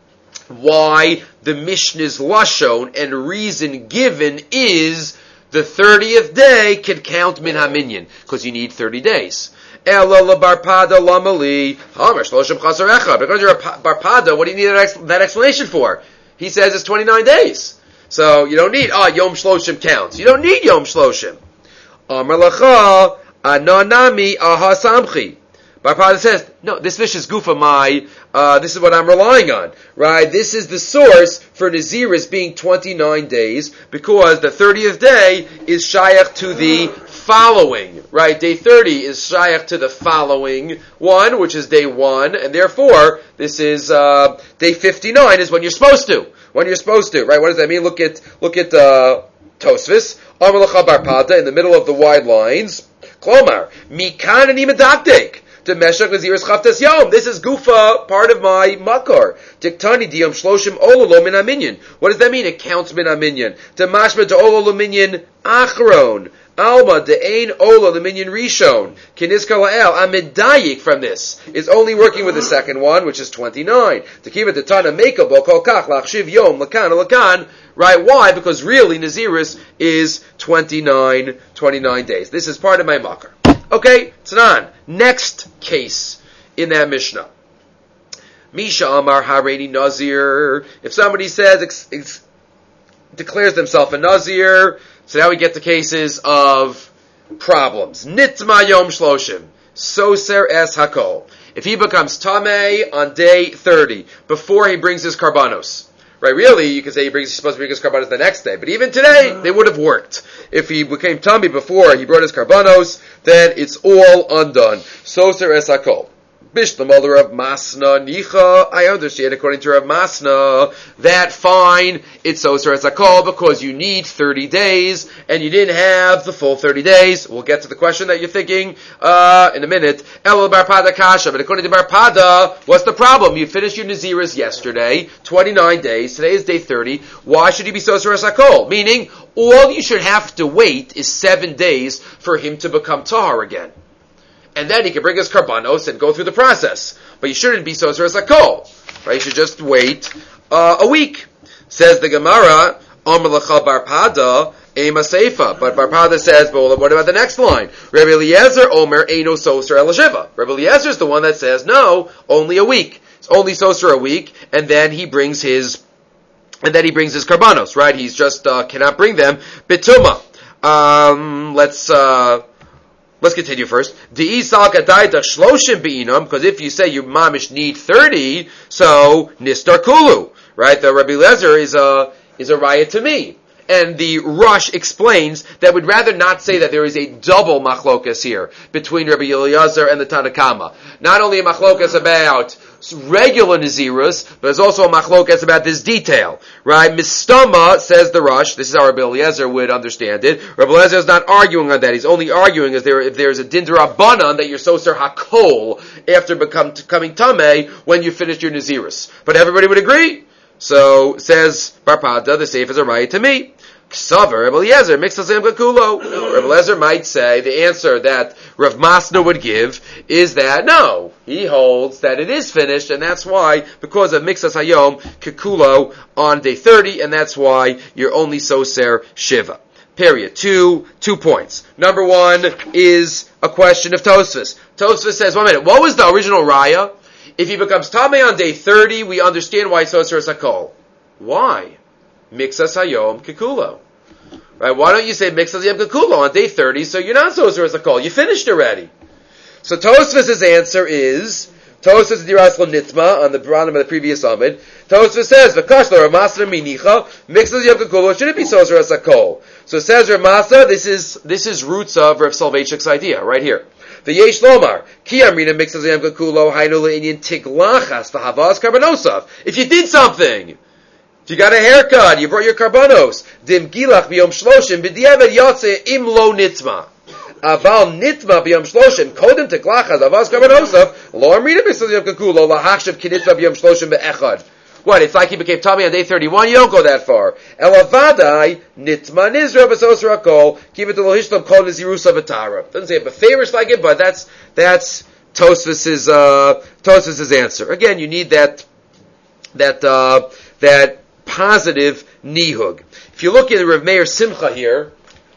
why the Mishnah's Lashon and reason given is the thirtieth day can count Min Haminyan, because you need thirty days. Ela Barpada Lamali, Hamar Shloshim Chaser Echad. Because you're a Barpada, what do you need that, ex- that explanation for? He says it's twenty-nine days. So you don't need, ah, Yom Shloshim counts. You don't need Yom Shloshim. Amar Lacha, Ananami Aha Samchi. Barpada says, no, this fish is Gufa my, uh, this is what I'm relying on, right? This is the source for Naziris being twenty-nine days, because the thirtieth day is Shayach to the following, right? Day thirty is Shayach to the following one, which is day one, and therefore, this is, uh, day fifty-nine is when you're supposed to. When you're supposed to, right? What does that mean? Look at, look at, uh, Tosfos. Amar Lacha Barpada, in the middle of the wide lines. Klomar, Mikan and Imadaktek. This is Gufa, part of my makar. Diktani diyam shloshim ololo min aminyan. What does that mean? It counts min aminyan. Demashma de ololo minyan achron. Alma de ein olo the minyan rishon. Kiniska la'el. Amidayik from this is only working with the second one, which is twenty-nine. To keep it the tana mekabo kol kach lachshiv yom lakan lakan. Right? Why? Because really Naziris is twenty-nine, twenty-nine days. This is part of my makar. Okay, Tanan. Next case in that Mishnah. Misha Amar Hareini Nazir. If somebody says, ex, ex, declares themselves a Nazir, so now we get to cases of problems. Nitma Yom Shloshim. Soser Es Hakol. If he becomes Tameh on day thirty, before he brings his Karbanos. Right, really, you could say he brings, he's supposed to bring his karbanos the next day. But even today, they would have worked. If he became tummy before he brought his karbanos, then it's all undone. Soser es hakol. Bish, the mother of Masna Nicha. I understand, according to Rav Masna, that fine, it's Soser es hakol because you need thirty days, and you didn't have the full thirty days. We'll get to the question that you're thinking uh, in a minute. Elul Barpada Kasha. But according to Barpada, what's the problem? You finished your Naziris yesterday, twenty-nine days. Today is day thirty. Why should you be Soser es hakol? Meaning, all you should have to wait is seven days for him to become Tahar again. And then he can bring his karbanos and go through the process. But you shouldn't be Soser es hakol. Right? You should just wait uh, a week. Says the Gemara, Amar Lacha Barpada, Ema Seifa. But Barpada says, but what about the next line? Rabbi Eliezer Omer Eino Soser El Shiva. Rabbi Eliezer is the one that says, no, only a week. It's only Soser a week, and then he brings his, and then he brings his karbanos, right? He's just, uh, cannot bring them. Bituma. Um, let's, uh, Let's continue first. Because if you say you mamish need thirty, so nistar kulu, right? The Rabbi Lezer is a is a riot to me, And the Rush explains that we'd rather not say that there is a double machlokas here between Rabbi Eliezer and the Tanakama. Not only a machlokas about regular Nazirus, but there's also a machlokas about this detail, right? Mistama, says the Rush, this is how Rabbi Eliezer would understand it. Rabbi Eliezer is not arguing on that. He's only arguing is there, if there's a din d'Rabbanan that you're soser hakol after become, coming tameh when you finish your Nazirus. But everybody would agree. So, says Barpada, the safe is a right to me. Ksaver, Rabbi Eliezer, mixed Hashem Kakulo. Rabbi Eliezer might say the answer that Rav Masna would give is that no, he holds that it is finished, and that's why, because of Mixas Hayom Kakulo on day thirty, and that's why you're only Soser Shiva. Period. Two, two points. Number one is a question of Tosfos. Tosfos says, one minute, what was the original Raya? If he becomes Tameh on day thirty, we understand why Soser is Hakol. Why? Mixas Hayom Kikulo. Right? Why don't you say Mixas Hayom Kikulo on day thirty, so you're not Soser as a call. You finished already. So Tosfos' answer is, Tosfos Diraslam Nitma on the bottom of the previous Amid, Tosfos says, V'kashla Ramasna Minicha, Mixas Hayom Kikulo shouldn't be Soser as a call. So says Ramasa, this is, this is roots of Rav Soloveitchik's idea, right here. The Yesh Lomar, Ki Amrina Mixas Hayom Kikulo, Hainu Le'inyan Tiglachas, V'havas Karbanosov. If you did something, if you got a haircut, you brought your karbanos. Dim gilach biyom shloshim b'diavad yotze im lo nitma. Aval nitma biyom shloshim kodem teklachas avaz karbanosov lo amrina b'sal yom kakulo lahachshav kinitma biyom shloshim be'echad. What? It's like he became Tommy on day thirty-one. You don't go that far. Elavadai nitma nizra b'sosra kol kivet lo hishlam kol nizirusa v'tara. Doesn't say it beferish like it, but that's that's Tosfos's uh, Tosfos's answer. Again, you need that that uh, that. positive nihug. If you look at Rav Meir Simcha here,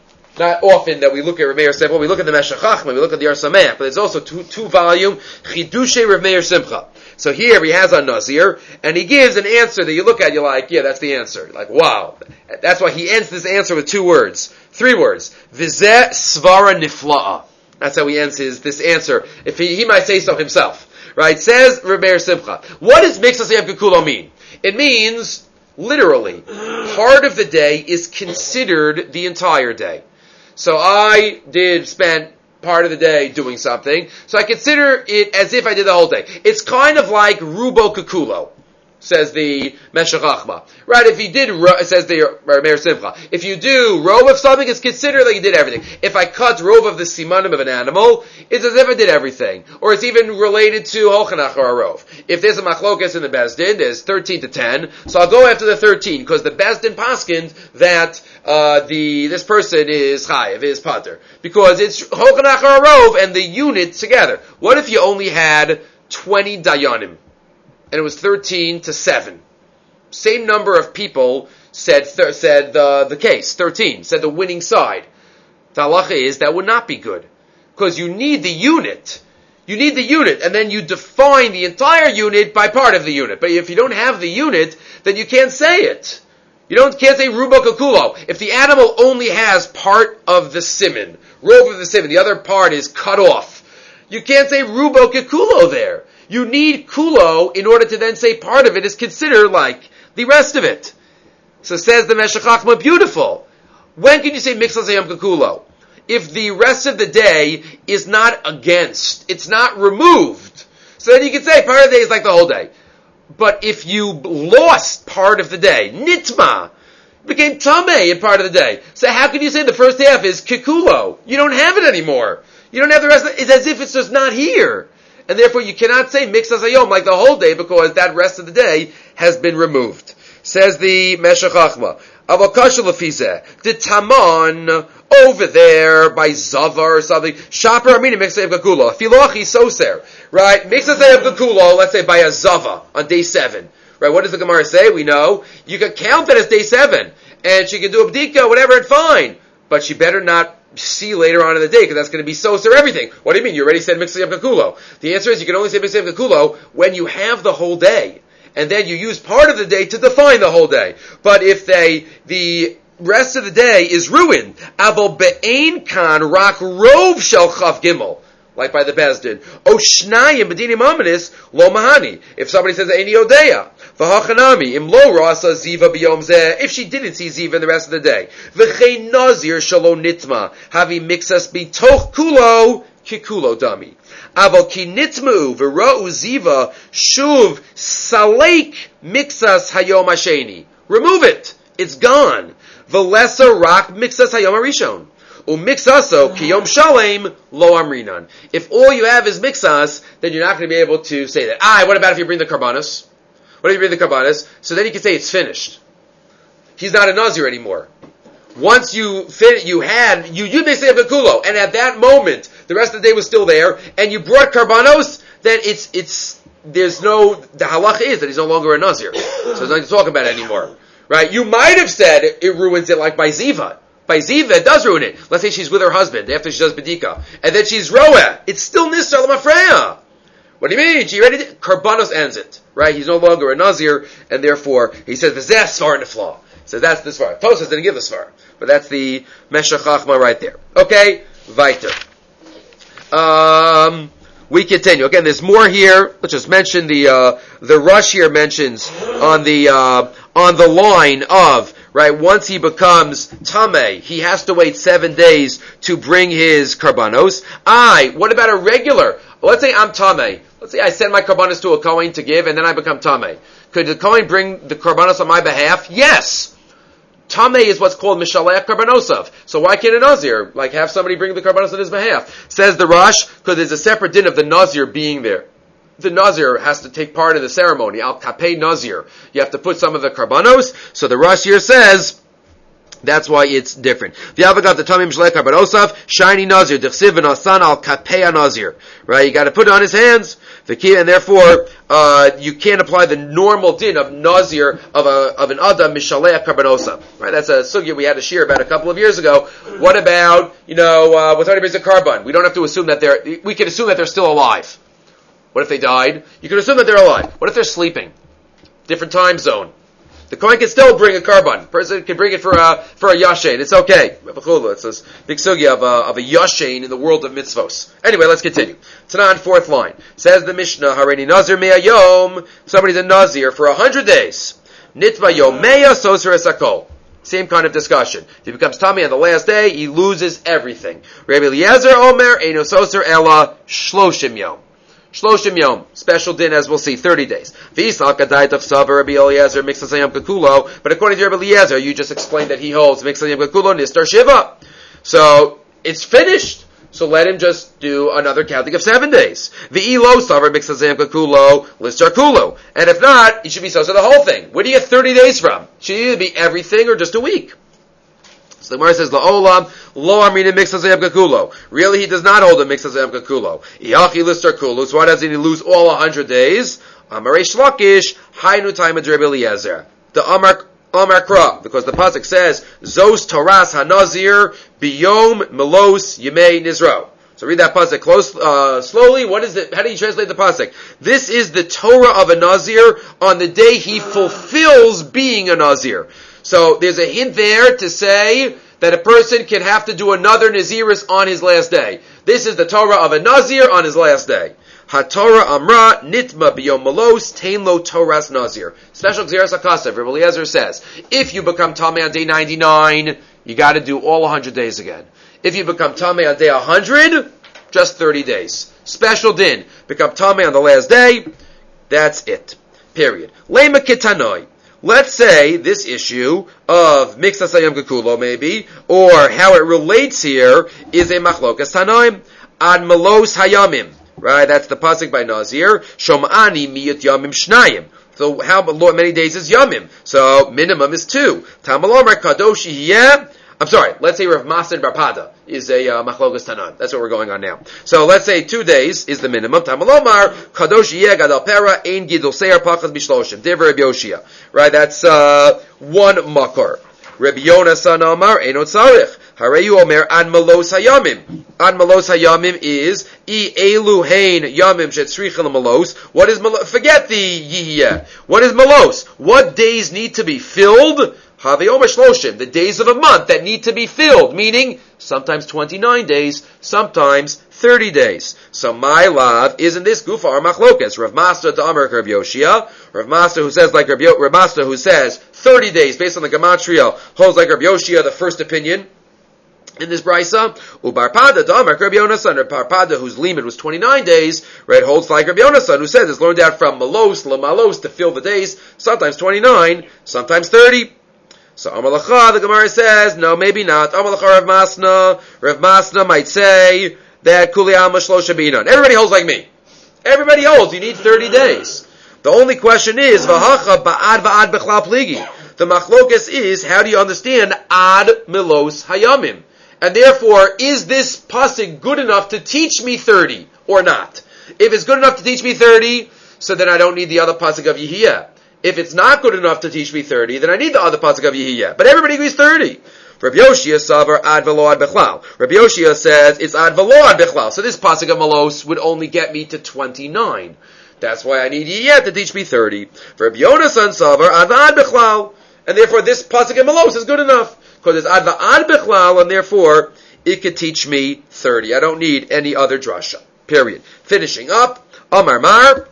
not often that we look at Rav Meir Simcha, we look at the Meshech Chachma, we look at the Ar Sameach, but there's also two, two volume, Chidushay Rav Meir Simcha. So here he has a Nazir, and he gives an answer that you look at, you're like, yeah, that's the answer. You're like, wow. That's why he ends this answer with two words, three words. Vizeh Svara Nifla'a. That's how he ends his, this answer. If he, he might say so himself. Right? Says Rav Meir Simcha. What does Mixas Hayom Kikulo mean? It means, literally, part of the day is considered the entire day. So I did spend part of the day doing something, so I consider it as if I did the whole day. It's kind of like Rubo Kakulo, says the Meshech Chachma. Right, if you did, says the Meir Simcha, if you do rove of something, it's considered that you did everything. If I cut rove of the simanim of an animal, it's as if I did everything. Or it's even related to Hochanach or a rove. If there's a machlokas in the Bezdin, there's thirteen to ten, so I'll go after the thirteen, because the Bezdin paskind that uh, the this person is chayiv, is pater. Because it's Hochanach or a rove and the unit together. What if you only had twenty dayanim? And it was thirteen to seven. Same number of people said th- said the the case, thirteen, said the winning side. The halacha is that would not be good. Because you need the unit. You need the unit, and then you define the entire unit by part of the unit. But if you don't have the unit, then you can't say it. You don't can't say rubo kakulo. If the animal only has part of the siman, rove of the siman, the other part is cut off, you can't say rubo kakulo there. You need kulo in order to then say part of it is considered like the rest of it. So says the Meshech Chachma, beautiful. When can you say Mixas Hayom Kakulo? If the rest of the day is not against, it's not removed. So then you can say part of the day is like the whole day. But if you lost part of the day, nitma, became tameh in part of the day. So how can you say the first half is kikulo? You don't have it anymore. You don't have the rest of it. It's as if it's just not here. And therefore you cannot say Mixas Hayom like the whole day because that rest of the day has been removed. Says the Meshech Chachma, Avokasha Lefizeh, the Taman over there by Zava or something, Shaper Amina Mixas Hayom Kakulo, Filochi Soser, right? Mixas Hayom Kakulo, let's say by a Zava on day seven. Right, what does the Gemara say? We know. You can count it as day seven. And she can do a bdika, whatever, and fine. But she better not see later on in the day, because that's going to be soser everything. What do you mean? You already said Mixas Hayom Kakulo. The answer is you can only say Mixas Hayom Kakulo when you have the whole day. And then you use part of the day to define the whole day. But if they, the rest of the day is ruined, Avo be'ein kan rak rov shel chav gimel. like by the Bezdin. O shnayim b'dinim amanis lo mahani. If somebody says eini odeya, v'hachanami im lo rasa ziva b'yom zeh. If she didn't see ziva in the rest of the day, v'chein nazir shalo nitma havi mixas bitoch kulo kikulo dami. Aval ki nitmu v'ra'u ziva shuv salek mixas hayom hasheni. Remove it. It's gone. V'lesa rak mixas hayom harishon. Umixaso kiyom shalem lo amrinan. If all you have is mixas, then you're not going to be able to say that. Ah, what about if you bring the karbanos? What if you bring the karbanos? So then you can say it's finished. He's not a nazir anymore. Once you fit, you had you you may say a bekulo, and at that moment the rest of the day was still there, and you brought karbanos. Then it's it's there's no the halacha is that he's no longer a nazir, so there's nothing to talk about anymore, right? You might have said it, it ruins it like by ziva. By ziva, it does ruin it. Let's say she's with her husband after she does bedika, and then she's roeh. It's still nisar l'mafreya. What do you mean? She ready? To, karbanos ends it, right? He's no longer a nazir, and therefore he says v'zeh svar nefla. So that's the svar. Tosas didn't give the svar, but that's the Meshech Chachma right there. Okay, weiter. Um, we continue. Again, there's more here. Let's just mention the uh, the rush here mentions on the uh, on the line of right. Once he becomes tameh, he has to wait seven days to bring his karbanos. I. What about a regular? Well, let's say I'm tameh. Let's say I send my karbanos to a kohen to give, and then I become tameh. Could the kohen bring the karbanos on my behalf? Yes. Tameh is what's called mishalech karbanosov. So why can't a nazir like have somebody bring the karbanos on his behalf? Says the Rosh, because there's a separate din of the nazir being there. The nazir has to take part in the ceremony. Al kapei nazir. You have to put some of the karbanos. So the Rosh here says that's why it's different. The Avagat the Tamim Shlech Karbanosov, shiny Nazir, Dechsiv and Asan al Kapea Nazir. Right? You gotta put it on his hands. The key, and therefore, uh, you can't apply the normal din of Nazir of a, of an Adam Mishalech Karbanosov. Right? That's a sugya we had to share about a couple of years ago. What about, you know, uh, when somebody brings a carbon? We don't have to assume that they're, we can assume that they're still alive. What if they died? You can assume that they're alive. What if they're sleeping? Different time zone. The Kohen can still bring a carbon. Person can bring it for a for a yashin. It's okay. It's this big sugya of a, of a yashin in the world of mitzvos. Anyway, let's continue. Tanan, fourth line. Says the Mishnah, Hareini Nazir me'ayom. Somebody's a Nazir for a hundred days. Nitva yomeya soser esakol. Same kind of discussion. If he becomes Tami on the last day, he loses everything. Rabbi Eliezer Omer, Eino soser ela shloshim yom. Shloshim yom, special din as we'll see, thirty days. But according to Rabbi Eliezer, you just explained that he holds mixasayam kakulo nistar shiva. So, it's finished. So let him just do another counting of seven days. V'ilo savar mixasayam kakulo listar kulo. And if not, he should be so the whole thing. Where do you get thirty days from? Should it either be everything or just a week? So the Gemara says, La'olam, lo amrina mixasayam kakulo. Really, he does not hold a mixasayam kakulo. Iyachi listar kulo. So why doesn't he lose all a hundred days? Amarei shlakish, hainu time of Rabbi Eliezer. The Amar, Amar Kra, because the pasuk says, Zos Toras HaNazir, Biyom Melos Yemei Nizro. So read that pasuk close, uh, slowly. What is it? How do you translate the pasuk? This is the Torah of a Nazir on the day he fulfills being a Nazir. So there's a hint there to say that a person can have to do another Naziris on his last day. This is the Torah of a Nazir on his last day. HaTorah Amra Nitma B'Yom Malos Tein Lo Torah's Nazir. Special Gzeras HaKasav. Rabbi Eliezer says, if you become Tameh on day ninety-nine, you got to do all one hundred days again. If you become Tameh on day one hundred, just thirty days. Special din. Become Tameh on the last day. That's it. Period. Lema Kitanoi. Let's say this issue of Mixasayam Kakulo maybe, or how it relates here, is a Machlokas Tanaim. Ad Melos Hayamim. Right, that's the pasuk by Nazir. Shom'ani miyut yamim shnayim. So how many days is yamim? So minimum is two. Tamalomar kadosh yeh. I'm sorry. Let's say Rav Masan Bar Pada is a uh, machlokas tanan. That's what we're going on now. So let's say two days is the minimum. Tamalomar kadosh yeh gadal pera ein gidol seir pachas bishloshim. Divrei Rabbi Yoshia. Right, that's uh, one makor. Rabbi Yonah son Amar einot tzarich. Hareyu Omer an malos hayamim. An malos hayamim is I elu hein yamim shetzrichel malos. What is malos? Forget the yihiyeh. What is malos? What days need to be filled? Havi Omer shloshim. The days of a month that need to be filled. Meaning, sometimes twenty-nine days, sometimes thirty days. So my love, isn't this Gufa or Machlokas? Rav Masda to Amar Rav Yoshia. Rav Masda who says like Rav, Yo- Rav Masda who says thirty days based on the Gematria holds like Rav Yoshia, the first opinion in this brisa. Ubarpada to Amar Rav Yonasan. Rav Parpada, whose limit was twenty-nine days, right, holds like Rav Yonasan, who says it's learned out from malos, lamalos, to fill the days, sometimes twenty-nine, sometimes thirty. So Amar Lacha, the Gemara says, no, maybe not. Amar Lacha Rav Masna, Rav Masna might say that Kuli Alma Shlosha B'inan. Everybody holds like me. Everybody holds, you need thirty days. The only question is, V'hacha ba'ad va'ad b'chlal pligi. The machlokas is, how do you understand ad milos hayamim? And therefore, is this pasuk good enough to teach me thirty or not? If it's good enough to teach me thirty, so then I don't need the other pasuk of Yehiyah. If it's not good enough to teach me thirty, then I need the other pasuk of Yehiyah. But everybody agrees thirty. Rabbi Yoshia savar ad velo ad bechlal. Rabbi Yoshia says it's ad velo ad bechlal. So this pasuk of Malos would only get me to twenty-nine. That's why I need Yehiyah to teach me thirty. Rabbi Yonasan savar ad ad bechlal. And therefore this pasuk of Malos is good enough. Because it's ad va'ad bechlal, and therefore it could teach me thirty. I don't need any other drasha. Period. Finishing up, Amar Mar,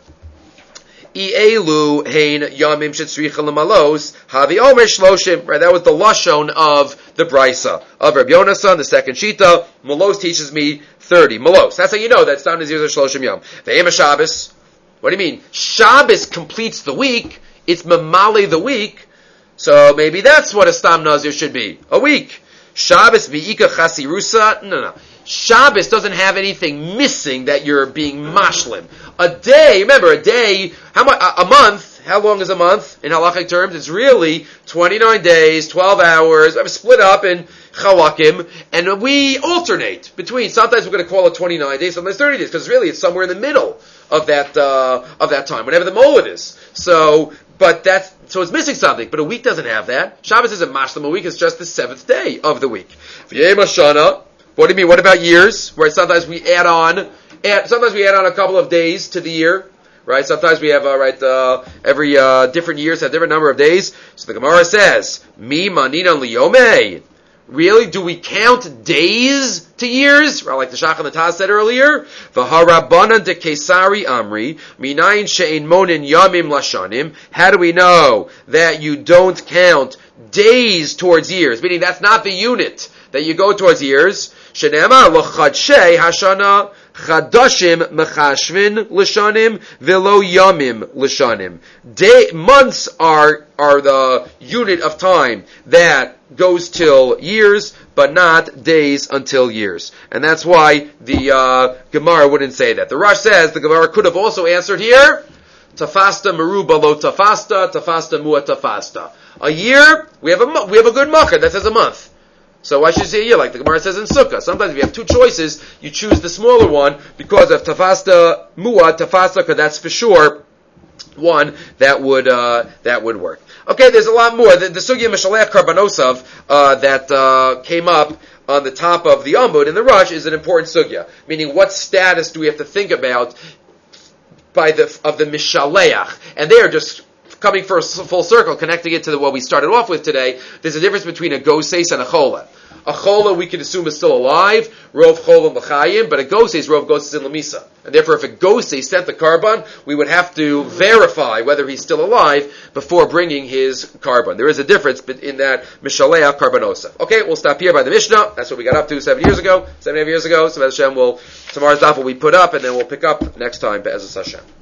I'elu hein yamim shetzricha l'malos havi omer shloshim. Right, that was the lashon of the brisa of Rabbi Yonasan, the second shita. Malos teaches me thirty. Malos. That's how you know that's not Nazir shloshim yom. Ve'ema Shabbos. What do you mean? Shabbos completes the week. It's mamali the week. So maybe that's what a Stam Nazir should be. A week. Shabbos v'ika chasirusa. No, no. Shabbos doesn't have anything missing that you're being mashlim. A day, remember, a day, how much, a, a month, how long is a month in halachic terms? It's really twenty-nine days, twelve hours, I'm split up in chalakim, and we alternate between, sometimes we're going to call it twenty-nine days, sometimes thirty days, because really it's somewhere in the middle of that, uh, of that time, whenever the molad is. So, but that's, so it's missing something, but a week doesn't have that. Shabbos isn't mashlim a week, it's just the seventh day of the week. V'yem Hashana. What do you mean? What about years? Right? Sometimes we add on, add, sometimes we add on a couple of days to the year. Right? Sometimes we have, uh, right, uh, every, uh, different years have different number of days. So the Gemara says, Mi maninan liyomei. Really? Do we count days to years? Right, like the Shach and the Taz said earlier. V'harabanan de Kesari Amri, minayin she'in monin yamim lashanim. How do we know that you don't count days towards years? Meaning that's not the unit that you go towards years. Shenema l'chadshei hashana chadashim mechashvin l'shanim velo yamim l'shanim. Day months are are the unit of time that goes till years, but not days until years. And that's why the uh, Gemara wouldn't say that. The Rosh says the Gemara could have also answered here, tafasta meruba lo tafasta, tafasta mua tafasta. A year, we have a we have a good makar that says a month. So why should you say a year, like the Gemara says in Sukkah? Sometimes if you have two choices, you choose the smaller one because of tafasta mua, tafasta, because that's for sure one that would uh, that would work. Okay, there's a lot more. The, the sugya Mishalech Karbanosov uh, that uh, came up on the top of the Amud in the Rush is an important sugya. Meaning, what status do we have to think about by the of the Mishaleach? And they are just coming for a full circle, connecting it to the, what we started off with today. There's a difference between a goseis and a chola. A chola we can assume is still alive, rov chola l'chayim, but a goseis, rov goseis in lamisa. And therefore, if a goseis sent the carbon, we would have to verify whether he's still alive before bringing his carbon. There is a difference in that Mishalea Karbonosa. Okay, we'll stop here by the Mishnah. That's what we got up to seven years ago, seven and a half years ago. So Hashem will, tomorrow's daf will be put up, and then we'll pick up next time, Be'ezus Hashem.